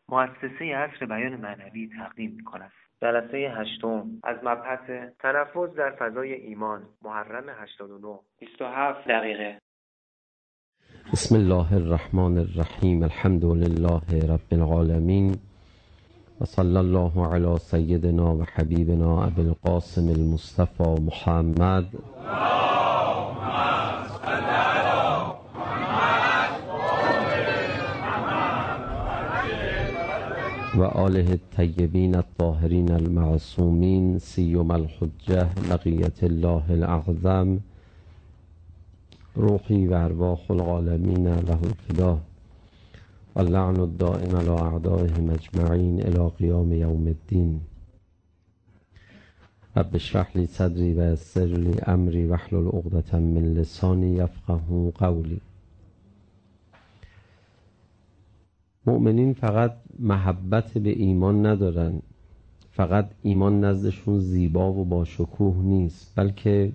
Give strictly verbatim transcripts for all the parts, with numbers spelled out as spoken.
مؤسسه عصر بیان معنوی تقدیم می‌کند. جلسه هشتم از مبحث تنفس در فضای ایمان، محرم هشتاد و نه، بیست و هفت دقیقه. بسم الله الرحمن الرحیم. الحمد لله رب العالمین و صلی الله علی سیدنا و حبیبنا ابی القاسم المصطفى محمد و آله الطیبین الطاهرین المعصومین سیما الحجة بقیة الله الاعظم روحی و ارواح العالمین له الفدا و اللعن الدائم علی اعدائهم اجمعین الی قیام یوم الدین. رب اشرح لی صدری و یسر لی امری واحلل عقدة من لسانی یفقهوا قولی. مؤمنین فقط محبت به ایمان ندارن، فقط ایمان نزدشون زیبا و با شکوه نیست، بلکه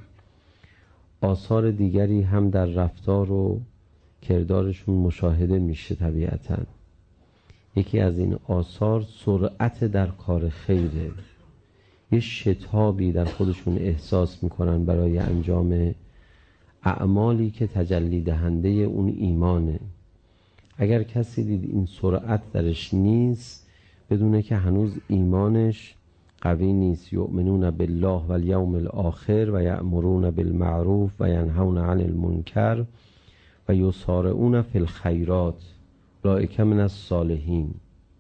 آثار دیگری هم در رفتار و کردارشون مشاهده میشه. طبیعتاً یکی از این آثار سرعت در کار خیره. یه شتابی در خودشون احساس میکنن برای انجام اعمالی که تجلی دهنده اون ایمانه. اگر کسی دید این سرعت درش نیست، بدونه که هنوز ایمانش قوی نیست. یؤمنون بالله و الیوم الاخر و یأمرون بالمعروف و ینهون عن المنکر و یسارعون فی الخیرات اولئک من الصالحین.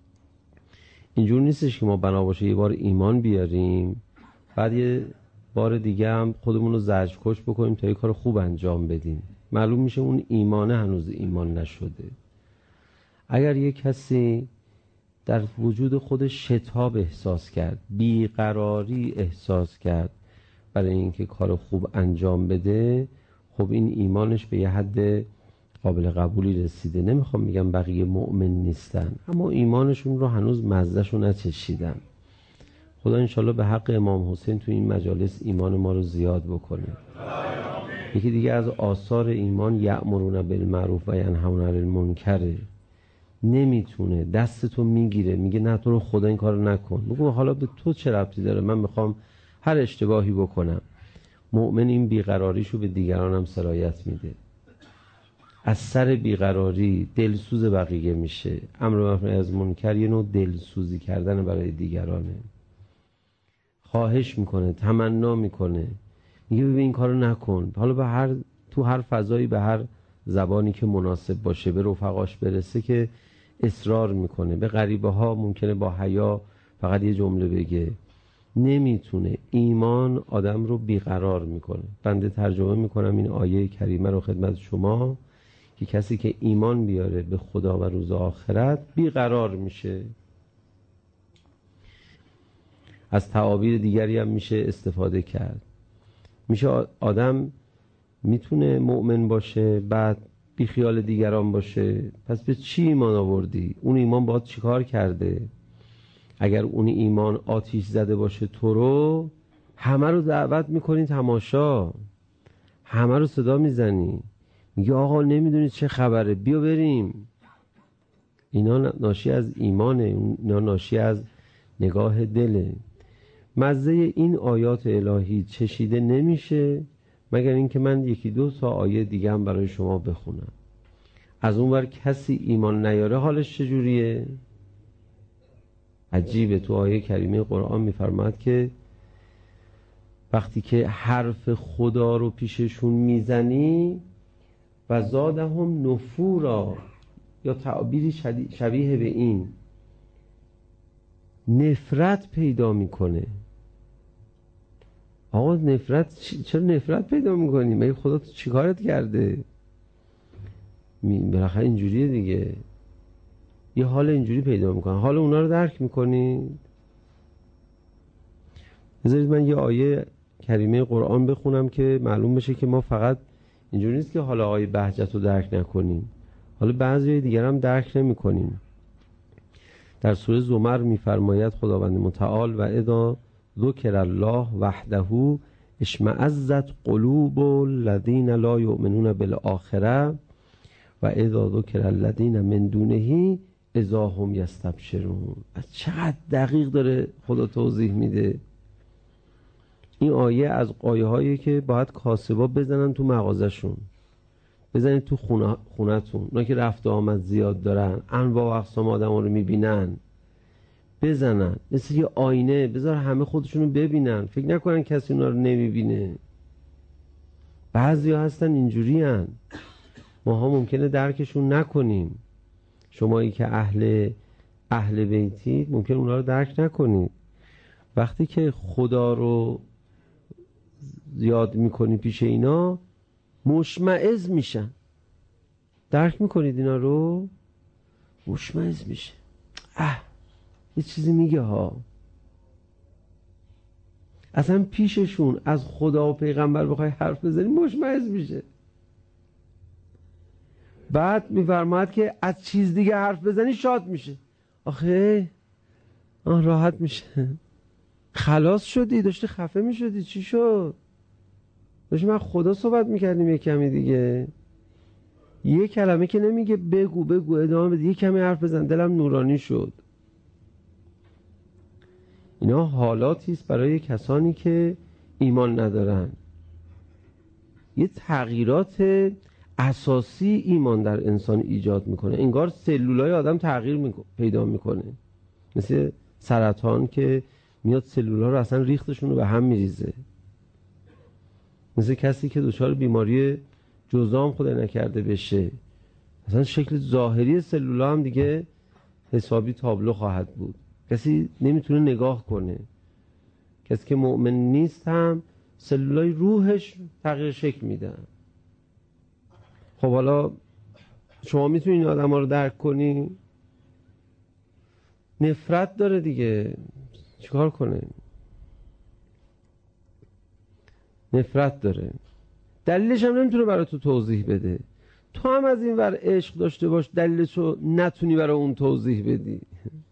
اینجور نیستش که ما بنا باشه یه بار ایمان بیاریم، بعد یه بار دیگه هم خودمون رو زجرکش بکنیم تا یه کار خوب انجام بدیم. معلوم میشه اون ایمانه هنوز ایمان نشده. اگر یه کسی در وجود خودش شتاب احساس کرد، بیقراری احساس کرد برای اینکه کار خوب انجام بده، خب این ایمانش به یه حد قابل قبولی رسیده. نمیخوام میگم بقیه مؤمن نیستن، اما ایمانشون رو هنوز مزدشو نچشیدن. خدا انشالله به حق امام حسین تو این مجالس ایمان ما رو زیاد بکنه. یکی دیگه از آثار ایمان یأمرون بالمعروف و ینهون عن المنکر. نمیتونه، دستتو میگیره، میگه نه تو رو خدا این کارو نکن. بگو حالا به تو چه ربطی داره، من میخوام هر اشتباهی بکنم. مؤمن این بیقراریشو به دیگران هم سرایت میده. از سر بیقراری دلسوز بقیه میشه. امر معروف از منکر یه نوع دلسوزی کردن برای دیگرانه. خواهش میکنه، تمنا میکنه، میگه ببین این کارو نکن. حالا به هر تو هر فضایی به هر زبانی که مناسب باشه به رفقاش برسه که اصرار میکنه. به غریبه ها ممکنه با حیا فقط یه جمله بگه. نمیتونه. ایمان آدم رو بیقرار میکنه. بنده ترجمه میکنم این آیه کریمه رو خدمت شما که کسی که ایمان بیاره به خدا و روز آخرت بیقرار میشه. از تعابیر دیگری هم میشه استفاده کرد. میشه آدم میتونه مؤمن باشه بعد بی خیال دیگران باشه. پس به چی ایمان آوردی؟ اون ایمان باید چی کار کرده؟ اگر اون ایمان آتیش زده باشه تو رو، همه رو دعوت میکنی تماشا، همه رو صدا میزنی، میگه آقا نمیدونی چه خبره، بیا بریم. اینا ناشی از ایمانه، اینا ناشی از نگاه دله. مزه این آیات الهی چشیده نمیشه مگر اینکه من یکی دو تا آیه دیگه هم برای شما بخونم. از اون ور کسی ایمان نیاره حالش چجوریه؟ عجیبه. تو آیه کریمه قرآن میفرماد که وقتی که حرف خدا رو پیششون میزنی و زادهم نفورا، یا تعبیری شبیه به این، نفرت پیدا میکنه. آقا نفرت، چرا نفرت پیدا میکنی؟ مگه خدا تو چی کارت کرده؟ بالاخره اینجوریه دیگه. یه حال اینجوری پیدا میکنه. حال اونا رو درک میکنید؟ بذارید من یه آیه کریمه قرآن بخونم که معلوم بشه که ما فقط اینجوری نیست که حالا آیه بهجت رو درک نکنیم، حالا بعضی دیگر هم درک نمیکنیم. در سوره زمر میفرماید خداوند متعال و اذا ذکر الله وحده اشمئزت قلوب الذین لا یؤمنون بالآخره و اذا ذکر الذین من دونه اذا هم یستبشرون. از چقدر دقیق داره خدا توضیح میده. این آیه از آیه هایی که باید کاسبا بزنن تو مغازشون، بزنید تو خونه خونتون. اونا که رفت و آمد زیاد دارن، انواع و اقسام آدم ها رو میبینن، بزنن مثل یه آینه، بذار همه خودشونو ببینن، فکر نکنن کسی اونا رو نمیبینه. بعضی ها هستن اینجوری هن. ماها ممکنه درکشون نکنیم. شمایی که اهل اهل بیتی ممکن اونا رو درک نکنید. وقتی که خدا رو یاد میکنی پیش اینا، مشمئز میشن. درک میکنید اینا رو؟ مشمئز میشه. اه یه چیزی میگه ها. اصلا پیششون از خدا و پیغمبر بخوای حرف بزنی مشمئز میشه. بعد میفرماید که از چیز دیگه حرف بزنی شاد میشه. آخه آه راحت میشه. خلاص شدی، داشتی خفه میشدی، چی شد؟ داشتی من خدا صحبت میکردیم یه کمی دیگه. یه کلمه که نمیگه بگو بگو ادامه بده، یه کمی حرف بزن، دلم نورانی شد. اینا حالاتی است برای کسانی که ایمان ندارن. یه تغییرات اساسی ایمان در انسان ایجاد میکنه. انگار سلولای آدم تغییر میکنه، پیدا میکنه. مثل سرطان که میاد سلولا رو اصلا ریختشون رو به هم میریزه. مثل کسی که دچار بیماری جذام خدا نکرده بشه، اصلا شکل ظاهری سلولا هم دیگه حسابی تابلو خواهد بود. کسی نمیتونه نگاه کنه. کسی که مؤمن نیست هم سلولای روحش تغییر شکل میدن. خب حالا شما میتونی این آدم ها رو درک کنی؟ نفرت داره دیگه، چیکار کنه؟ نفرت داره، دلیلش هم نمیتونه برای تو توضیح بده. تو هم از این ور عشق داشته باش، دلیلش رو نتونی برای اون توضیح بدی.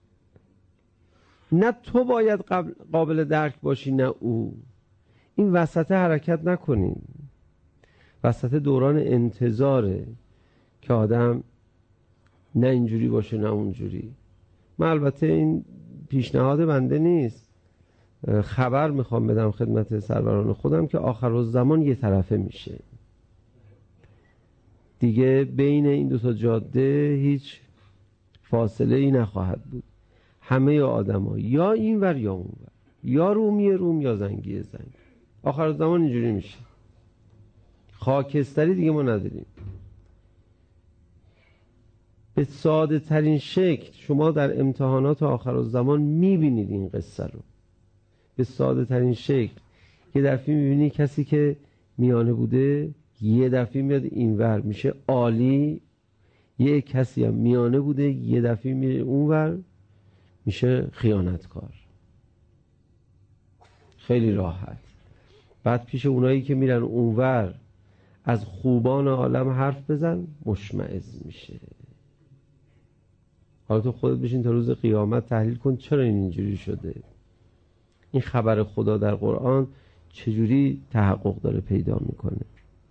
نه تو باید قابل درک باشی نه او. این وسط حرکت نکنیم. وسط دوران انتظاره که آدم نه اینجوری باشه نه اونجوری. من البته این پیشنهاد بنده نیست، خبر میخوام بدم خدمت سروران خودم که آخرالزمان یه طرفه میشه دیگه. بین این دو تا جاده هیچ فاصله ای نخواهد بود. همه آدم ها یا این ور یا اون ور، یا رومی روم یا زنگی زنگ. آخرالزمان اینجوری میشه. خاکستری دیگه ما نداریم. به ساده ترین شکل شما در امتحانات آخرالزمان میبینید این قصه رو. به ساده ترین شکل یه دفعه میبینی کسی که میانه بوده یه دفعه میاد اینور میشه عالی، یه کسی هم میانه بوده یه دفعه میره اونور میشه خیانتکار. خیلی راحت. بعد پیش اونایی که میرن اونور از خوبان عالم حرف بزن مشمئز میشه. حالا تو خودت بشین تا روز قیامت تحلیل کن چرا این اینجوری شده. این خبر خدا در قرآن چجوری تحقق داره پیدا میکنه.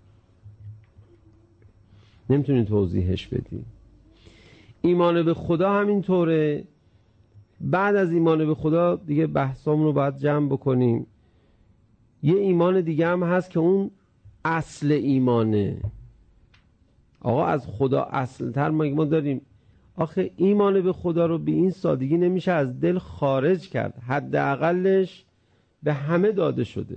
نمیتونی توضیحش بدی. ایمان به خدا همین طوره. بعد از ایمان به خدا دیگه بحثامون رو باید جمع بکنیم. یه ایمان دیگه هم هست که اون اصل ایمانه. آقا از خدا اصل تر ما ما داریم. آخه ایمان به خدا رو به این سادگی نمیشه از دل خارج کرد. حداقلش به همه داده شده.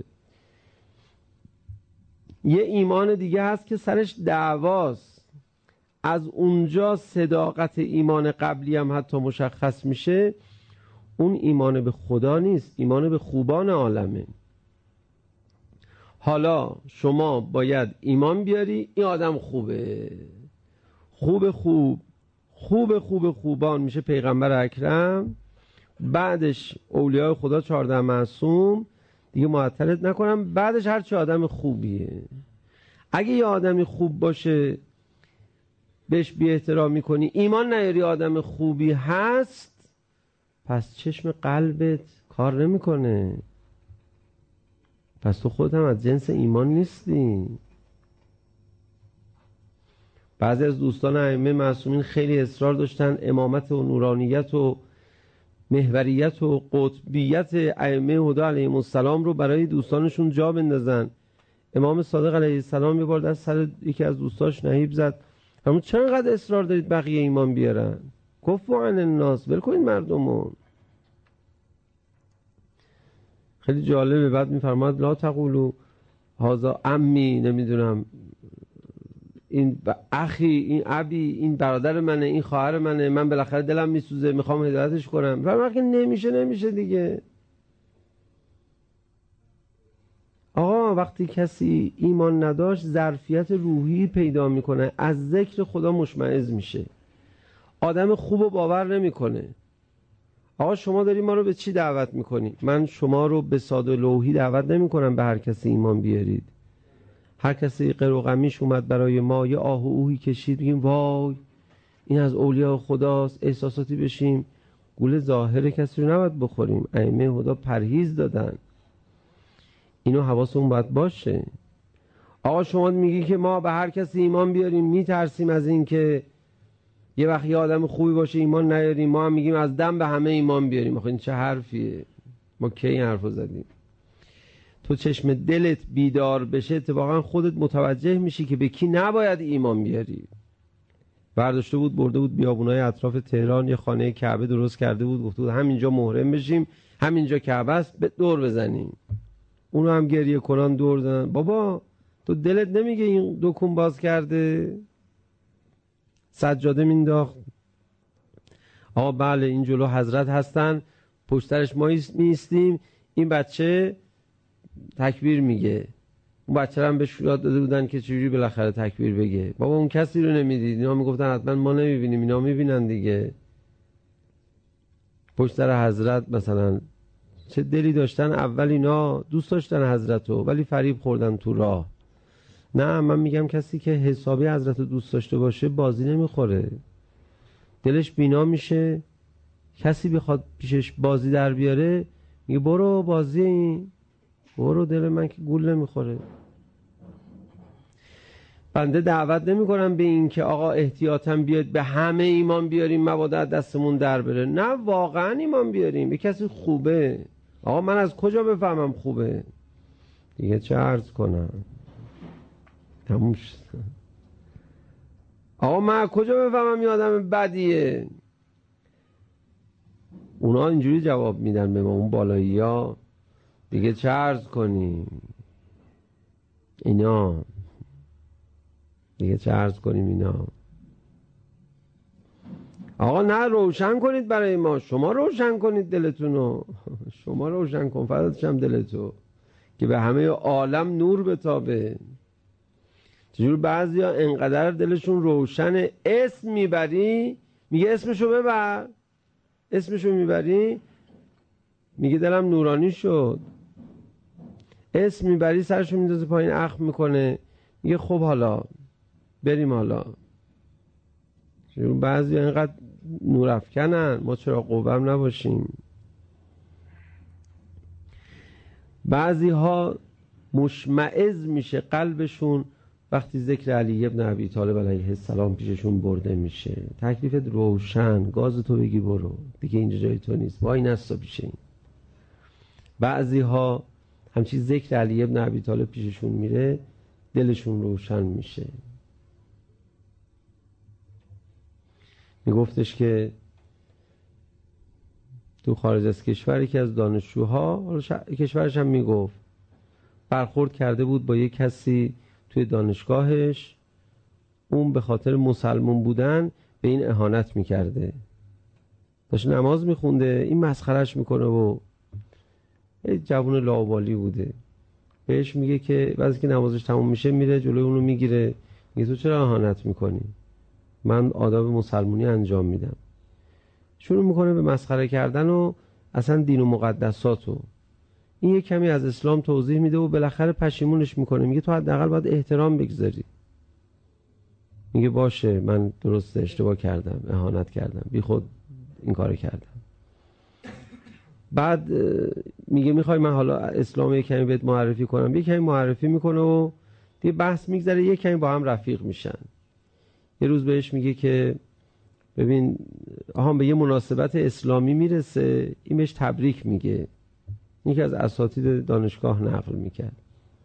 یه ایمان دیگه هست که سرش دعواست. از اونجا صداقت ایمان قبلی هم حتی مشخص میشه. اون ایمان به خدا نیست، ایمان به خوبان عالمه. حالا شما باید ایمان بیاری این آدم خوبه، خوب خوب خوب خوب خوبان میشه پیغمبر اکرم، بعدش اولیاء خدا چهارده معصوم، دیگه معطلت نکنم، بعدش هر چه آدم خوبیه. اگه یه آدمی خوب باشه بهش بی احترام میکنی، ایمان نیاری آدم خوبی هست، پس چشم قلبت کار نمیکنه. پس تو خودت هم از جنس ایمان نیستی. بعضی از دوستان ائمه معصومین خیلی اصرار داشتن امامت و نورانیت و محوریت و قطبیت ائمه هدی علیهم السلام رو برای دوستانشون جا بندازن. امام صادق علیه السلام یه بار دست سر یکی از دوستاش نهیب زد، همون چرا انقدر اصرار دارید بقیه ایمان بیارن؟ کفوا عن الناس، ول کنید مردمون. خیلی جالبه. بعد میفرماد لا تقولوا هذا عمی، نمیدونم این اخی، این ابی، این برادر منه، این خواهر منه، من بالاخره دلم میسوزه میخوام هدایتش کنم. فرمود که نمیشه نمیشه دیگه. آقا وقتی کسی ایمان نداشت ظرفیت روحی پیدا میکنه، از ذکر خدا مشمئز میشه، آدم خوب رو باور نمیکنه. آقا شما داری ما رو به چی دعوت میکنی؟ من شما رو به ساده لوحی دعوت نمیکنم به هر کسی ایمان بیارید. هر کسی قر و غمیش اومد برای ما یه آه و اوهی کشید، بگیم وای این از اولیاء خداست، احساساتی بشیم. گول ظاهر کسی رو نباید بخوریم. ائمه هدی پرهیز دادن، اینو حواسمون باید باشه. آقا شما میگی که ما به هر کسی ایمان بیاریم، میترسیم از این که یه وقت یه آدم خوبی باشه ایمان نیاریم. ما هم میگیم از دم به همه ایمان بیاریم. آخه این چه حرفیه؟ ما کی این حرفو زدیم؟ تو چشم دلت بیدار بشه اتفاقا خودت متوجه میشی که به کی نباید ایمان بیاری. برداشته بود برده بود بیابونای اطراف تهران، یه خانه کعبه درست کرده بود، گفته بود همینجا محرم بشیم، همینجا کعبه است، به دور بزنیم. اونو هم گریه کنان دور زدن. بابا تو دلت نمیگه این دکون باز کرده؟ سجاده مینداخت. آقا بله این جلو حضرت هستن، پشترش ما میستیم، این بچه تکبیر میگه. اون بچه رو هم بهش یاد داده بودن که چجوری بالاخره تکبیر بگه. بابا اون کسی رو نمیدید، اینا میگفتن حتما ما نمیبینیم، اینا میبینن دیگه. پشتر حضرت مثلا چه دلی داشتن، اول اینا دوست داشتن حضرت رو ولی فریب خوردن تو راه. نه من میگم کسی که حسابی حضرت رو دوست داشته باشه بازی نمیخوره، دلش بینا میشه. کسی بخواد پیشش بازی در بیاره میگه برو بازی این، برو، دل من که گول نمیخوره. بنده دعوت نمی کنم به این که آقا احتیاطاً بیاد به همه ایمان بیاریم مبادا دستمون در بره. نه واقعا ایمان بیاریم به کسی خوبه. آقا من از کجا بفهمم خوبه؟ دیگه چه عرض کنم؟ تموم شد. آقا من از کجا بفهمم یه آدم بدیه؟ اونا اینجوری جواب میدن به ما، اون بالایی ها. دیگه چه عرض کنیم اینا؟ دیگه چه عرض کنیم اینا؟ آقا نه روشن کنید برای ما، شما روشن کنید دلتونو، شما روشن کن فرداتشم دلتو که به همه عالم نور بتابه. چجور بعضی ها انقدر دلشون روشن اسم میبری، میگه اسمشو ببر، اسمشو میبری میگه دلم نورانی شد. اسم میبری سرشو میندازه پایین اخم میکنه، میگه خب حالا بریم. حالا بعضی اینقدر نورافکنن، ما چرا قوام نباشیم؟ بعضی ها مشمئز میشه قلبشون وقتی ذکر علی ابن ابی طالب علیه السلام پیششون برده میشه. تکلیفت روشن، گاز تو بگی برو دیگه، اینجا جای تو نیست، وای نستا پیشه این. بعضی ها همچی ذکر علی ابن ابی طالب پیششون میره دلشون روشن میشه. میگفتش که تو خارج از کشور یکی از دانشجوها، کشورش هم میگفت، برخورد کرده بود با یک کسی توی دانشگاهش، اون به خاطر مسلمان بودن به این اهانت میکرده. داشت نماز میخونده، این مسخرش میکنه و یه جوون لاابالی بوده. بهش میگه که بعد از که نمازش تموم میشه میره جلوی اونو میگیره، میگه تو چرا اهانت میکنی؟ من آداب مسلمونی انجام میدم. شروع میکنه به مسخره کردن و اصلا دین و مقدساتو. این یک کمی از اسلام توضیح میده و بالاخره پشیمونش میکنه، میگه تو حداقل باید احترام بگذاری. میگه باشه من درست اشتباه کردم، اهانت کردم، بی خود این کار کردم. بعد میگه میخوای من حالا اسلام یک کمی بهت معرفی کنم؟ یک کمی معرفی میکنه و دیگه بحث میگذره، یک کمی با هم رفیق میشن. یه روز بهش میگه که ببین آها به یه مناسبت اسلامی میرسه، این بهش تبریک میگه. یکی از اساتید دانشگاه نقل میکرد.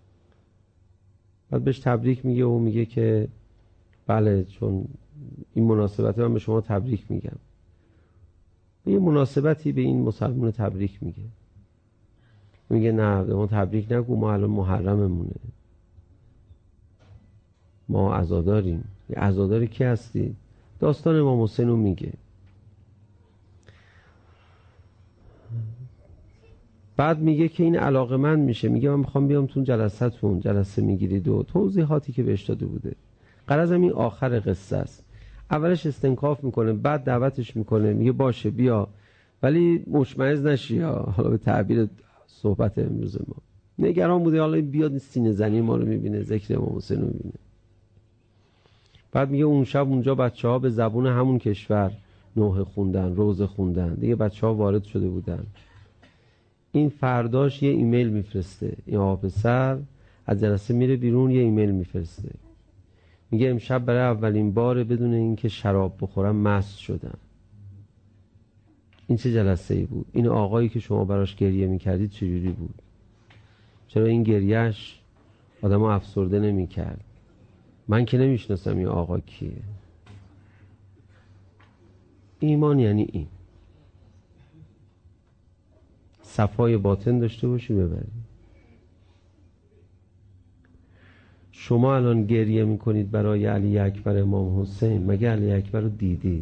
بعد بهش تبریک میگه و میگه که بله چون این مناسبت من به شما تبریک میگم. به یه مناسبتی به این مسلمان تبریک میگه. میگه نه به ما تبریک نگو، ما الان محرممونه، ما عزاداریم. عزادار کی هستی؟ داستان امام حسین رو میگه. بعد میگه که این علاقه‌مند میشه، میگه من میخوام بیام تو جلسه‌تون، جلسه میگیرید و توضیحاتی که بهش داده بوده. غرضم این آخر قصه است. اولش استنکاف میکنه، بعد دعوتش میکنه، میگه باشه بیا ولی مشمئز نشی. حالا به تعبیر صحبت امروز ما نگران بوده حالا بیاد سینه زنی ما رو میبینه، ذکر امام حسین رو میبینه. بعد میگه اون شب اونجا بچه ها به زبون همون کشور نوحه خوندن، روزه خوندن، دیگه بچه ها وارد شده بودن. این فرداش یه ایمیل میفرسته، این آقا پسر از جلسه میره بیرون، یه ایمیل میفرسته، میگه امشب برای اولین بار بدون اینکه شراب بخورم مست شدم. این چه جلسه ای بود؟ این آقایی که شما براش گریه میکردید چجوری بود؟ چرا این گریهش آدمو افسرده نمیکرد؟ من که نمیشناسم این آقا کیه. ایمان یعنی این صفای باطن داشته باشی ببری. شما الان گریه میکنید برای علی اکبر امام حسین، مگه علی اکبر رو دیدید؟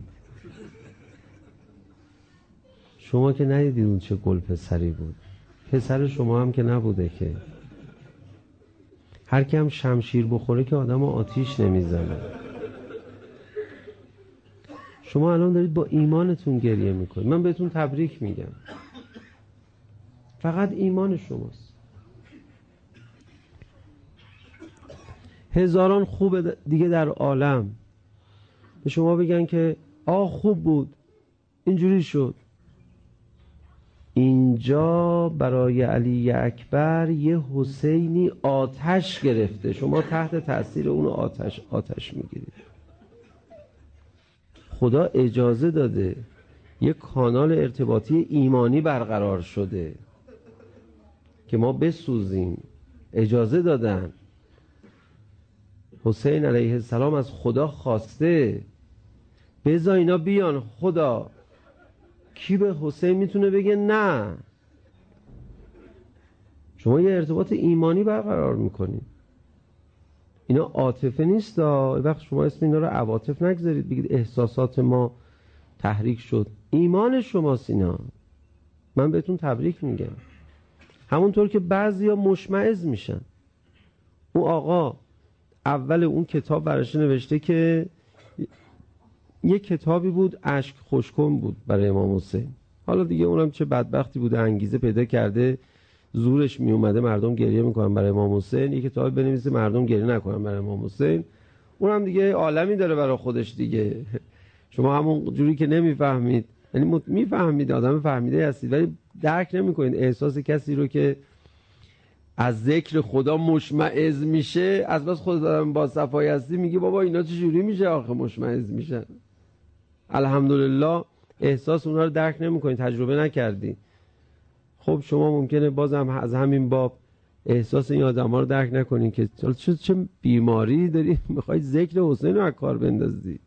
شما که ندیدید اون چه گل پسری بود. پسر شما هم که نبوده که. هر کی هم شمشیر بخوره که آدم آتیش نمیزنه. شما الان دارید با ایمانتون گریه میکنید. من بهتون تبریک میگم، فقط ایمان شماست. هزاران خوب دیگه در عالم به شما بگن که آه خوب بود اینجوری شد. اینجا برای علی اکبر یه حسینی آتش گرفته، شما تحت تأثیر اون آتش آتش میگیرید. خدا اجازه داده، یه کانال ارتباطی ایمانی برقرار شده که ما بسوزیم. اجازه دادن. حسین علیه السلام از خدا خواسته بذار اینا بیان. خدا کی به حسین میتونه بگه نه؟ شما یه ارتباط ایمانی برقرار میکنید. اینا عاطفه نیست. وقت شما اسم اینا رو عواطف نگذارید، بگید احساسات ما تحریک شد. ایمان شماست اینا. من بهتون تبریک میگم. همونطور که بعضیا مشمئز میشن. اون آقا اول اون کتاب براش نوشته که یه کتابی بود اشک خوشکن بود برای امام حسین. حالا دیگه اونم چه بدبختی بوده، انگیزه پیدا کرده، زورش می اومده مردم گریه میکنن برای امام حسین، یه کتابی بنویسه مردم گریه نکنن برای امام حسین. اونم دیگه عالمی داره برای خودش دیگه. شما همون جوری که نمیفهمید، یعنی میفهمید، آدم فهمیده هستید ولی درک نمیکنید احساس کسی رو که از ذکر خدا مشمئز میشه. از بس خود آدم با صفایی هستی میگه بابا اینا چه جوری میشه آخه مشمئز میشن. الحمدلله احساس اونا رو درک نمیکنید، تجربه نکردی. خب شما ممکنه بازم از همین باب احساس این آدم‌ها رو درک نکنید که چه چه بیماری داری میخواید ذکر حسین رو از کار بندازی.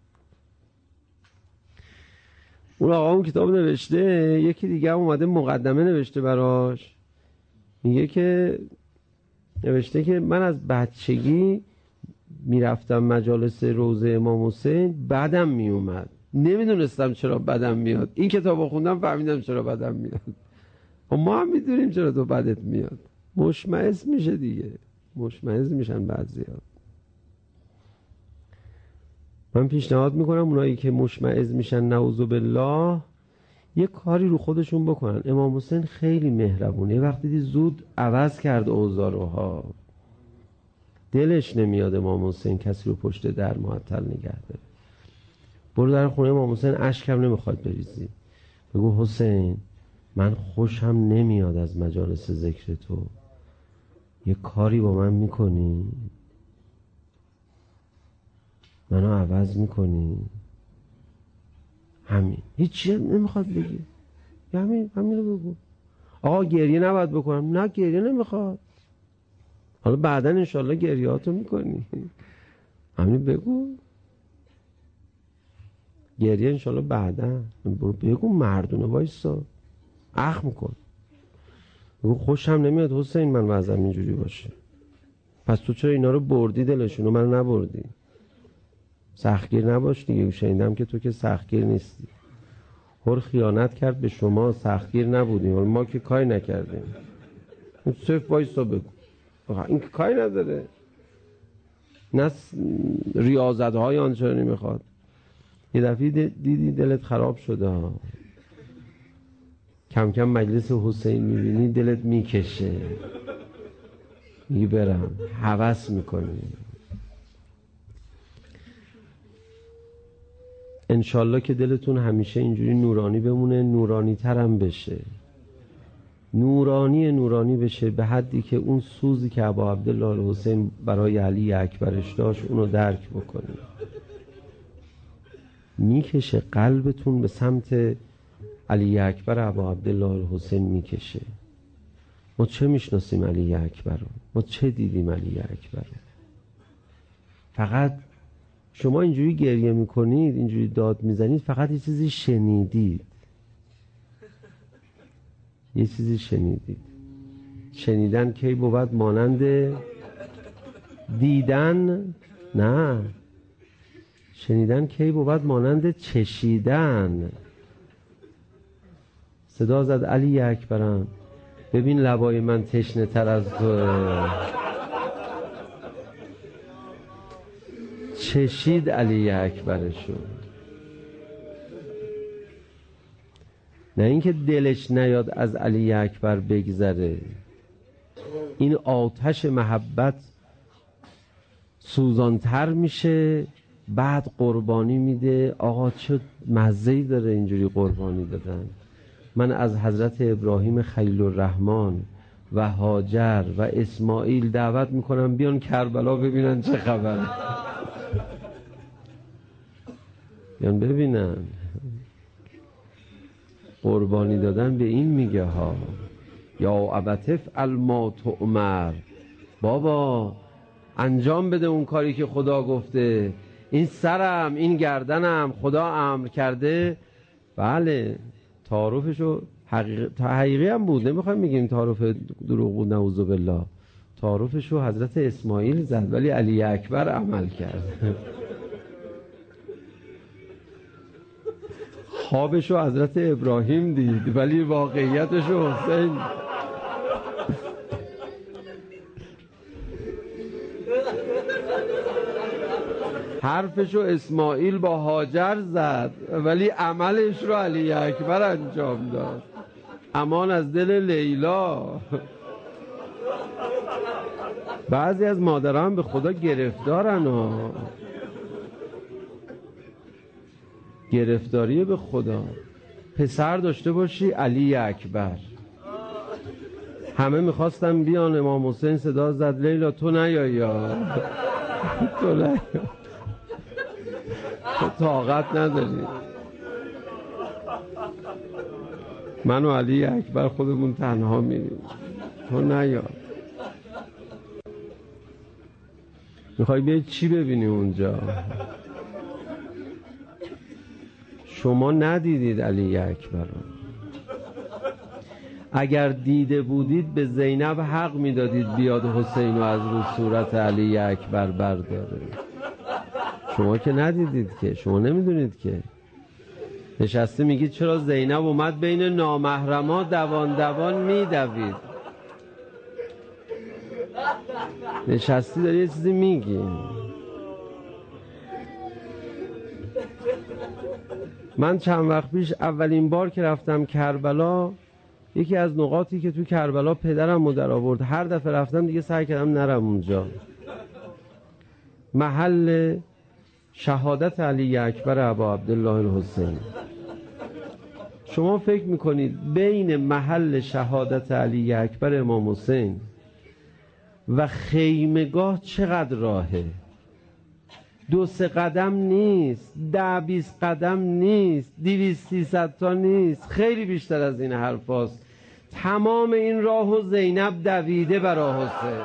اون آقا اون کتاب نوشته، یکی دیگه هم اومده مقدمه نوشته براش، میگه که نوشته که من از بچگی میرفتم مجالس روضه امام حسین، بدم میومد، نمیدونستم چرا بدم میاد. این کتابو خوندم فهمیدم چرا بدم میاد. ما هم میدونیم چرا تو بدت میاد. مشمئز میشه دیگه، مشمئز میشن بعضیا. من پیشنهاد میکنم اونایی که مشمئز میشن نعوذ بالله یه کاری رو خودشون بکنن. امام حسین خیلی مهربونه. وقتی دی زود عوض کرد اوضاعها، دلش نمیاد امام حسین کسی رو پشت در معطل نگه داره. برو در خونه امام حسین، اشکم نمیخواد بریزی، بگو حسین من خوشم نمیاد از مجالس ذکر تو، یه کاری با من میکنی؟ منو عوض میکنی؟ همین، هیچی نمیخواد بگی، همین همین رو بگو. آقا گریه نباید بکنم، نه گریه نمیخواد، حالا بعدا انشالله گریهاتو میکنی، همین بگو. گریه انشالله بعدا، برو بگو مردونه وایسا، اخم کن، بگو خوشم نمیاد حسین من وضعم اینجوری باشه. پس تو چرا اینا رو بردی دلشونو من نبردی؟ سختگیر نباش دیگه، شنیدم که تو که سختگیر نیستی. هر خیانت کرد به شما، سختگیر نبودیم، ولی ما که کاری نکردیم. صرف وایسا بگو، این که کاری نداره، نه ریاضت های آنچنانی میخواد. یه دفعه دیدی دلت خراب شده، کم کم مجلس حسین میبینی دلت میکشه، میگی برم، هوس میکنی. انشالله که دلتون همیشه اینجوری نورانی بمونه، نورانی ترم بشه، نورانی نورانی بشه، به حدی که اون سوزی که ابا عبدالله الحسین برای علی اکبرش داشت اونو درک بکنی. میکشه قلبتون به سمت علی اکبر ابا عبدالله الحسین میکشه. ما چه میشناسیم علی اکبر رو؟ ما چه دیدیم علی اکبر رو؟ فقط شما اینجوری گریه میکنید، اینجوری داد میزنید، فقط یه چیزی شنیدید، یه چیزی شنیدید. شنیدن کی بود مانند دیدن؟ نه، شنیدن کی بود مانند چشیدن. صدا زد علی اکبرم ببین لبای من تشنه تر از توه. چشید علی اکبرشو، نه اینکه دلش نیاد از علی اکبر بگذره. این آتش محبت سوزانتر میشه، بعد قربانی میده. آقا چه مزه‌ای داره اینجوری قربانی دادن. من از حضرت ابراهیم خلیل الرحمن و هاجر و اسماعیل دعوت میکنم بیان کربلا ببینن چه خبره، بیان ببینن. قربانی دادن به این میگه ها، یا ابت افعل ما تؤمر، بابا انجام بده اون کاری که خدا گفته. این سرم، این گردنم خدا امر کرده. بله تعارفشو حقیقی, حقیقی هم بود، نمیخوایم میگیم تعارف دروغ بود، نعوذ بالله. تعارفشو حضرت اسماعیل زد ولی علی اکبر عمل کرد. خوابشو حضرت ابراهیم دید ولی واقعیتشو حسین. حرفشو اسماعیل با هاجر زد ولی عملش رو علی اکبر انجام داد. امان از دل لیلا. بعضی از مادران به خدا گرفتارن ها، گرفتاری به خدا. پسر داشته باشی علی اکبر، همه میخواستن بیان، امام حسین صدا زد لیلا تو نیایی یا تو نیایی، تو طاقت نداری. من و علی اکبر خودمون تنها میریم، تو نیا. میخوای بیایی چی ببینی اونجا؟ شما ندیدید علی اکبر. اگر دیده بودید به زینب حق میدادید بیاد حسین رو از رو صورت علی اکبر برداره. شما که ندیدید که، شما نمیدونید که. نشسته میگید چرا زینب اومد بین نامحرما دوان دوان میدوید. نشستی داری یه چیزی میگی. من چند وقت پیش اولین بار که رفتم کربلا، یکی از نقاطی که تو کربلا پدرم رو در آورد، هر دفعه رفتم دیگه سعی کردم نرم اونجا. محل شهادت علی اکبر ابا عبدالله الحسین. شما فکر میکنید بین محل شهادت علی اکبر امام حسین و خیمگاه چقدر راهه؟ دو سه قدم نیست، ده بیست قدم نیست، دویست سیصد تا نیست، خیلی بیشتر از این حرف هست. تمام این راهو زینب دویده برای حسین،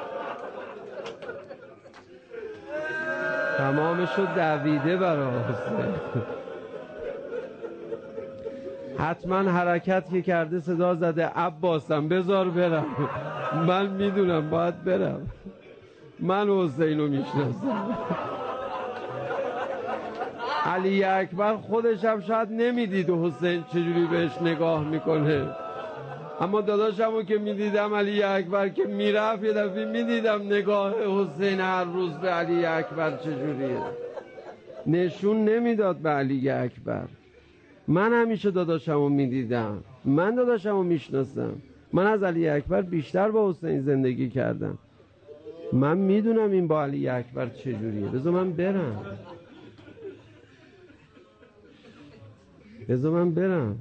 تمامشو دویده برای حسین. حتما حرکت که کرده صدا زده عباسم بذار برم، من میدونم باید برم، من حسینو میشناسم. علی اکبر خودش هم شاید نمیدید حسین چجوری بهش نگاه میکنه، اما داداشمو که میدیدم علی اکبر که میرفت یه دفعه میدیدم نگاه حسین هر روز به علی اکبر چجوریه، نشون نمیداد به علی اکبر. من همیشه داداشمو میدیدم، من داداشمو میشناسم، من از علی اکبر بیشتر با حسین زندگی کردم، من میدونم این با علی اکبر چجوریه. بذار من برم، بذار من برم.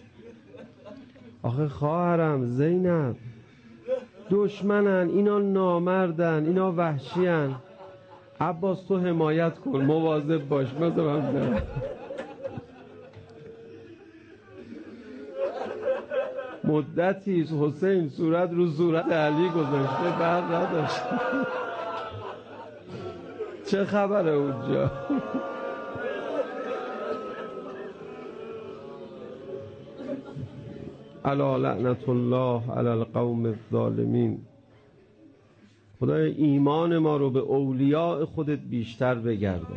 آخه خواهرم زینب، دشمنن اینا، نامردن اینا، وحشیان. عباس تو حمایت کن، مواظب باش، بذار من برم. مدتی حسین صورت رو صورت علی گذاشته، بر نداشت. چه خبره اونجا؟ الا لعنت الله علی القوم الظالمین. خدای ایمان ما رو به اولیاء خودت بیشتر بگردان.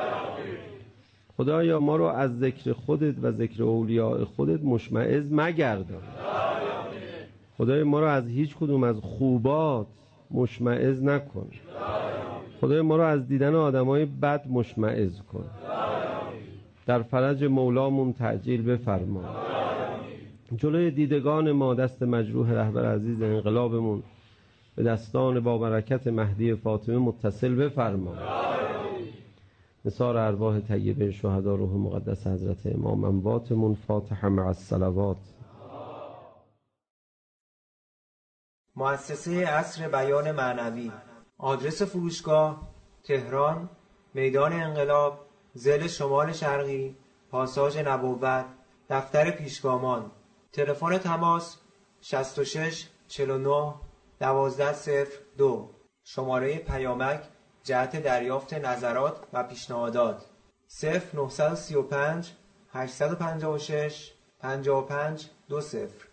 خدایا ما رو از ذکر خودت و ذکر اولیاء خودت مشمئز مگردان. خدای ما رو از هیچ کدوم از خوبات مشمئز نکن. خدای ما رو از دیدن آدمای بد مشمئز کن. در فرج مولامون تعجیل بفرما. جلوی دیدگان ما دست مجروح رهبر عزیز انقلابمون به دستان با برکت مهدی فاطمه متصل بفرما. نثار ارواح طیبه شهدا روح مقدس حضرت امام امواتمون. فاتحه مع الصلوات. مؤسسه عصر بیان معنوی. آدرس فروشگاه: تهران، میدان انقلاب، ضلع شمال شرقی، پاساژ نبوت، دفتر پیشگامان. تلفن تماس: شصت و شش چهل و نه دوازده صفر دو. شماره پیامک جهت دریافت نظرات و پیشنهادات: صفر نه سه پنج هشت پنج شش پنجاه و پنج دو صفر.